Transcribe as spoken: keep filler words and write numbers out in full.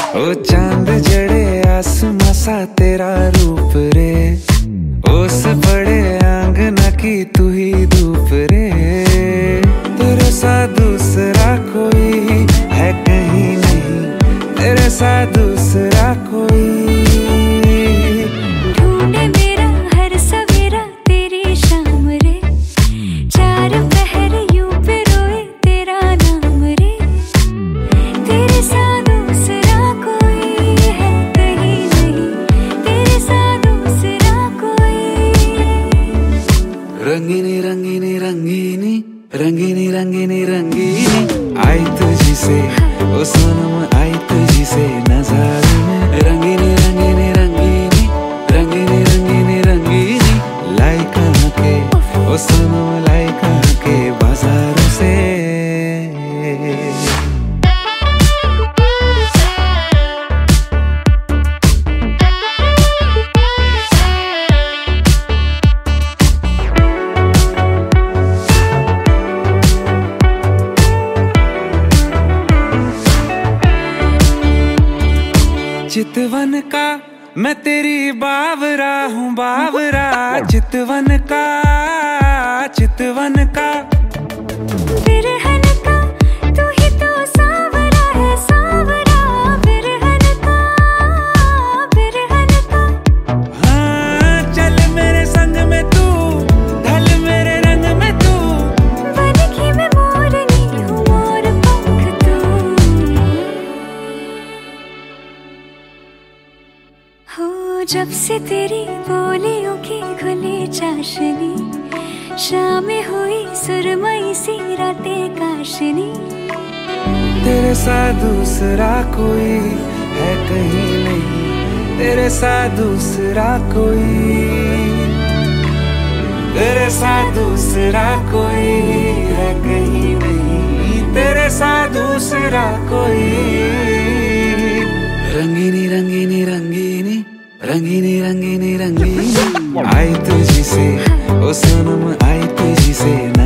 ओ चांद जड़े आसमां सा तेरा रूप रे, ओस बड़े आंगना की तू ही धूप रे। तेरे सा दूसरा कोई है कहीं नहीं, तेरे सा दूसरा कोई। ढूंढे मेरा हर सवेरा तेरी शाम रे, चार पहर यूं पे रोए तेरा नाम रे। तेरे सा दूसरा कोई है कहीं नहीं, तेरे सा दूसरा कोई। रंगीनी रंगीनी रंगीनी रंगीनी रंगीनी रंगीनी आई तुझी से, ओ सनम आई तुझी से नज़ारे में। रंगीनी रंगीनी रंगीनी रंगीनी रंगीनी रंगीनी लाई कहाँ के, ओ सनम लाई कहाँ के बाजारों से। चितवन का मैं तेरी बावरा हूँ बावरा, चितवन का चितवन का। बिरहन का तू ही तो सावरा है सावरा, बिरहन का बिरहन का। हाँ चल मेरे संग में तू, ढल मेरे रंग में तू। बन की मैं मोरनी हूँ मोर पंख तू। हो जब से तेरी बोलियों की खुली चाशनी, शामें हुई सुरमई सी रातें काशनी। तेरे सा दूसरा कोई है कहीं नहीं, तेरे सा दूसरा कोई। तेरे सा दूसरा कोई है कहीं नहीं, तेरे सा दूसरा कोई। रंगीनी रंगीनी रंगीनी रंगीनी रंगीनी रंगीनी आई तुझी से, ओ सनम आई तुझी से।